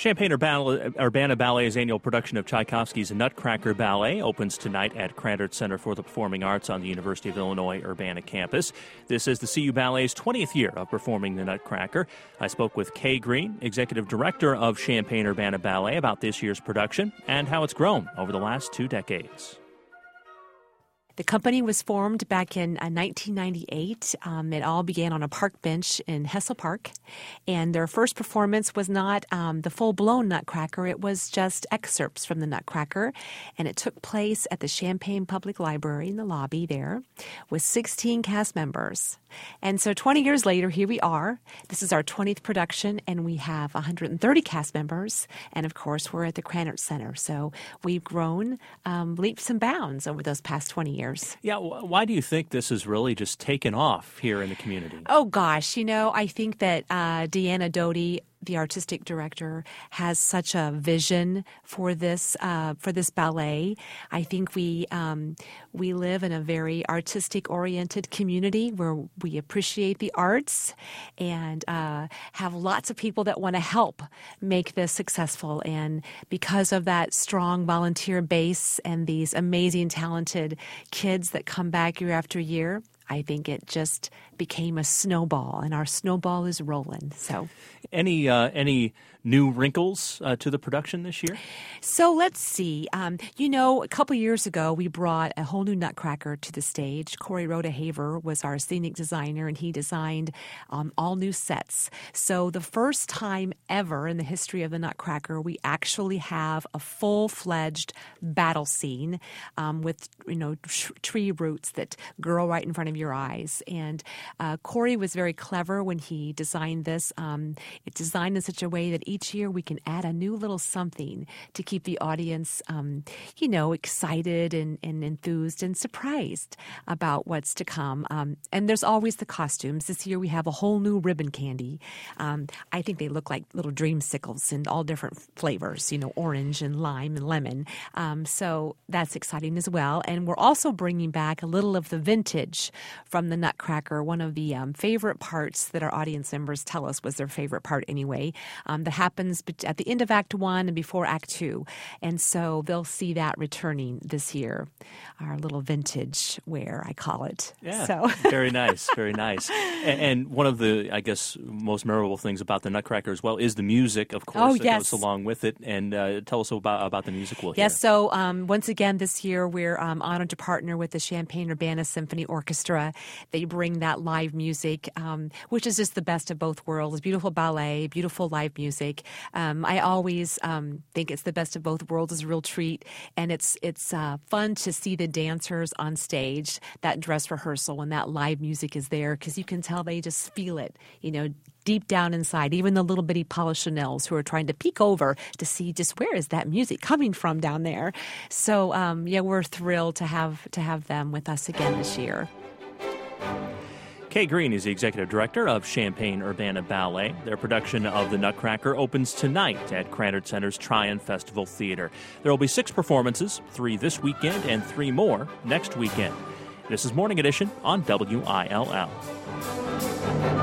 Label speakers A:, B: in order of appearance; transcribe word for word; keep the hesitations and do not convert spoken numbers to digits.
A: Champaign-Urbana Urbana Ballet's annual production of Tchaikovsky's Nutcracker Ballet opens tonight at Krannert Center for the Performing Arts on the University of Illinois Urbana campus. This is the C U Ballet's twentieth year of performing the Nutcracker. I spoke with Kay Green, Executive Director of Champaign-Urbana Ballet, about this year's production and how it's grown over the last two decades.
B: The company was formed back in uh, nineteen ninety-eight. Um, it all began on a park bench in Hessel Park. And their first performance was not um, the full-blown Nutcracker. It was just excerpts from the Nutcracker. And it took place at the Champaign Public Library in the lobby there with sixteen cast members. And so twenty years later, here we are. This is our twentieth production, and we have one hundred thirty cast members. And, of course, we're at the Krannert Center. So we've grown um, leaps and bounds over those past twenty years.
A: Yeah, why do you think this has really just taken off here in the community?
B: Oh, gosh. You know, I think that uh, Deanna Doty, the artistic director, has such a vision for this uh, for this ballet. I think we um, we live in a very artistic-oriented community where we appreciate the arts and uh, have lots of people that want to help make this successful. And because of that strong volunteer base and these amazing, talented kids that come back year after year, I think it just became a snowball, and our snowball is rolling. So,
A: any uh, any new wrinkles uh, to the production this year?
B: So let's see. Um, you know, a couple years ago, we brought a whole new Nutcracker to the stage. Corey Rodehaver was our scenic designer, and he designed um, all new sets. So the first time ever in the history of the Nutcracker, we actually have a full-fledged battle scene um, with, you know, tr- tree roots that grow right in front of your eyes. And uh, Corey was very clever when he designed this. Um, it's designed in such a way that each year we can add a new little something to keep the audience, um, you know, excited and, and enthused and surprised about what's to come. Um, and there's always the costumes. This year we have a whole new ribbon candy. Um, I think they look like little dreamsicles in all different flavors, you know, orange and lime and lemon. Um, so that's exciting as well. And we're also bringing back a little of the vintage from the Nutcracker. One of the um, favorite parts that our audience members tell us was their favorite part anyway, um, that happens at the end of Act One and before Act Two. And so they'll see that returning this year, our little vintage wear, I call it.
A: Yeah,
B: so.
A: Very nice, very nice. And, and one of the, I guess, most memorable things about the Nutcracker as well is the music, of course,
B: oh,
A: that
B: yes.
A: goes along with it. And uh, tell us about, about the music we'll hear.
B: Yes, so um, once again this year we're um, honored to partner with the Champaign-Urbana Symphony Orchestra. They bring that live music, um, which is just the best of both worlds. Beautiful ballet, beautiful live music. Um, I always um, think it's the best of both worlds. It's a real treat, and it's it's uh, fun to see the dancers on stage, that dress rehearsal when that live music is there, because you can tell they just feel it, you know, deep down inside, even the little bitty Polichinelles who are trying to peek over to see just where is that music coming from down there. So, um, yeah, we're thrilled to have to have them with us again this year.
A: Kay Green is the Executive Director of Champaign-Urbana Ballet. Their production of The Nutcracker opens tonight at Krannert Center's Tryon Festival Theater. There will be six performances, three this weekend and three more next weekend. This is Morning Edition on W I L L.